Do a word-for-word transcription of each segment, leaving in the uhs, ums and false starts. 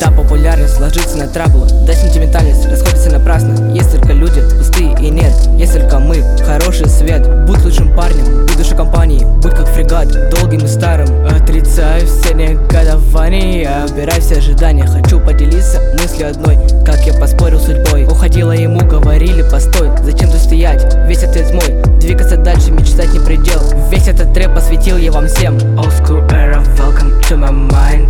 Да, популярность ложится на траблу, да, сентиментальность расходится напрасно. Есть только люди пустые и нет, есть только мы, хороший свет. Будь лучшим парнем, будь душой компании, будь как фрегат, долгим и старым. Отрицаю все негодования, убирай все ожидания. Хочу поделиться мыслью одной, как я поспорил с судьбой. Уходила ему, говорили, постой, зачем тут стоять, весь ответ мой. Двигаться дальше, мечтать не предел. Весь этот трэп посвятил я вам всем. Old school era, welcome to my mind.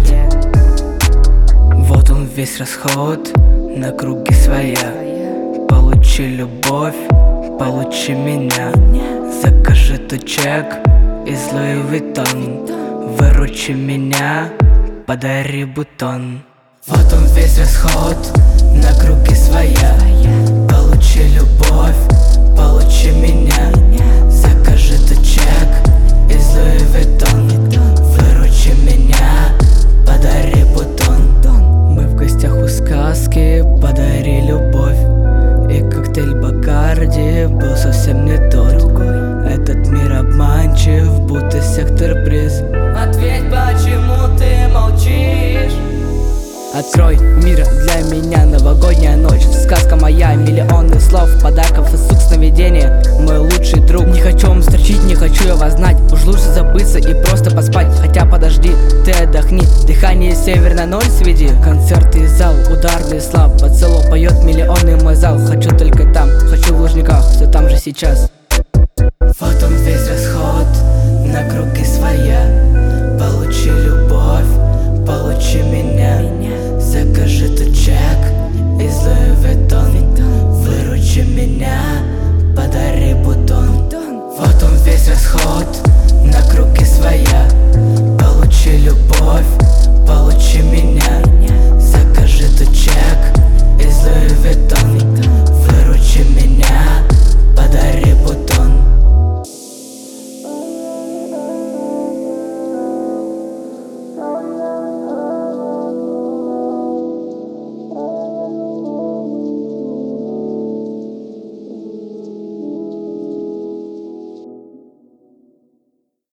Вот он весь расход на круги своя. Получи любовь, получи меня. Закажи тот чек из Луи Виттон. Выручи меня, подари бутон. Вот он весь расход на круги своя. Получи любовь, получи меня. Закажи тот чек из Луи Виттон. Выручи меня, подари бутон. Мы в гостях у сказки, подари любовь. И коктейль Бакарди был совсем не тот. Этот мир обманчив, будто сектор приз. Ответь, почему ты молчишь? Открой мир для меня, новогодняя ночь. Сказка моя, миллионы слов, подарков и сук сновидения. Мой лучший друг. Не хочу вам строчить, не хочу я вас знать. Уж лучше забыться и просто поспать. Хотя подожди, ты отдохни. Дыхание северной ноль сведи. Концерты, зал, ударный слаб. Под село поет миллионы мой зал. Хочу только там, хочу в Лужниках, все там же сейчас. Вот он весь расход на круги своя. Получи любовь,